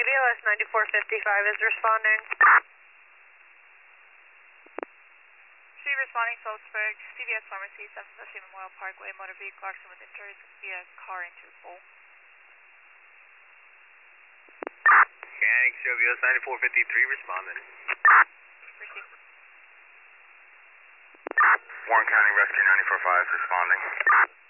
CVOS 9455 is responding. C responding Phillipsburg, CVS Pharmacy, 750 Memorial Parkway, motor vehicle accident with injuries via car into the pole. Mechanic CVS 9453 responding. Received. Warren County Rescue 945 responding.